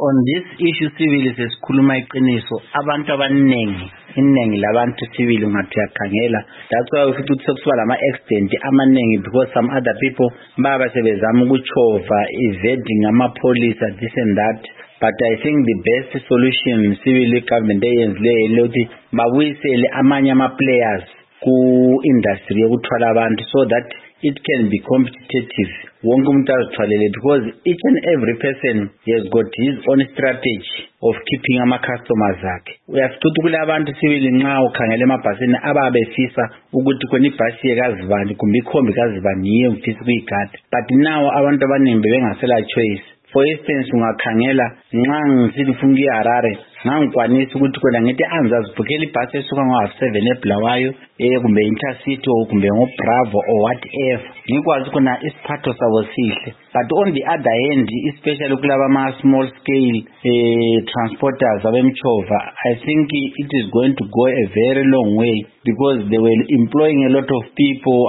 on this issue civil sesikhuluma iqiniso abantu abaningi iningi labantu civil ungathi uyakhangela. That's why ufithi ukuthi sekuba lama accident amaningi because some other people baba sebezama ukuchova evading amapolice this and that. But I think the best solution civil government eyenzileyo lokuthi babuyisele amanye ama-players ku-industry yokuthwala abantu so that it can be competitive. Wonke umuntu azithwalele because each and every person has got his own strategy of keeping ama-customers akhe. Uyafitha ukuthi kule abantu sibili nxa ukhangela emabhasini ababefisa ukuthi khona ibhasi yekazibani kumbe ikhombi kazibani yiyo ngifisa ukuyigada. But now abantu abaningi bebengasela choice. For instance, ungakhangela nxa ngisithi ufuna ukuya eHarare ngangikwanisa ukuthi khona ngithi anzazibhukela ibhasi esuka ngo-7 eBulawayo kumbe Intercity kumbe ngoBravo or whatever ngikwazi khona isiphatho sabo sihle. But on the other hand, especially kulaba ama-small scale transporters abemchova, I think it is going to go a very long way because they were employing a lot of people,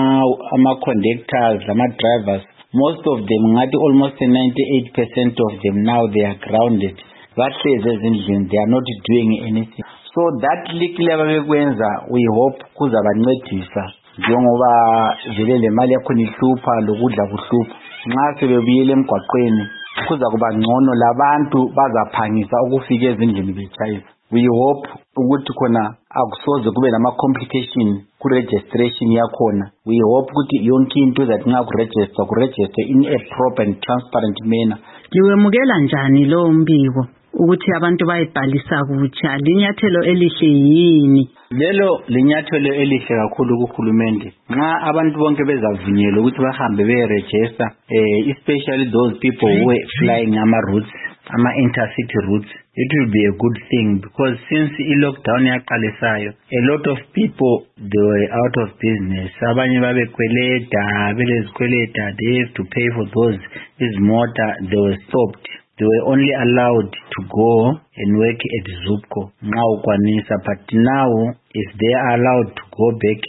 ama-conductors, ama-drivers. Most of them, almost 98% of them now they are grounded. That says they are not doing anything. So that little ababekwenza we hope kuzabancedisa njengoba vele le mali yakho nihlupha lokudla kuhlupha. Nxa sebebuyele emgwaqweni kuza kuba ngcono labantu bazaphangisa ukufika ezindlini bechayiza. We hope ukuthi khona akusoze kube nama complication ku registration yakhona. We hope ukuthi yonke into that nxa ku register in a proper and transparent manner. Niwemukela njani lo mbiko ukuthi abantu bayibhalisa kutsha? Linyathelo elihle yini? Lelo linyathelo elihle kakhulu kuhulumende. Nxa abantu bonke bezavunyelwa ukuthi bahambe be-register, especially those people who are flying ama-routes, ama-intercity routes, it will be a good thing because since i-lockdown yaqalisayo, a lot of people, they were out of business. Abanye babekweleta, belezikweleta, they have to pay for those izimota, they were stopped. They were only allowed to go and work at Zupco. Now kwanisa, but now if they are allowed to go back,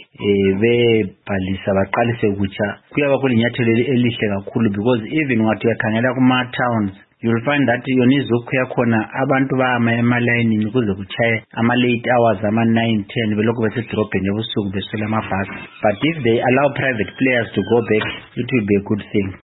bebhalisa baqalise kutsha. Kuyaba kulinyathelo elihle kakhulu because even wathi uyakhangela kuma towns, you'll find that yona iZupco yakhona abantu bama emalayini ukuze kuchaye ama late hours ama 9-10 belokhu besedrobheni ebusuku beswela amabhasi. But if they allow private players to go back, it will be a good thing.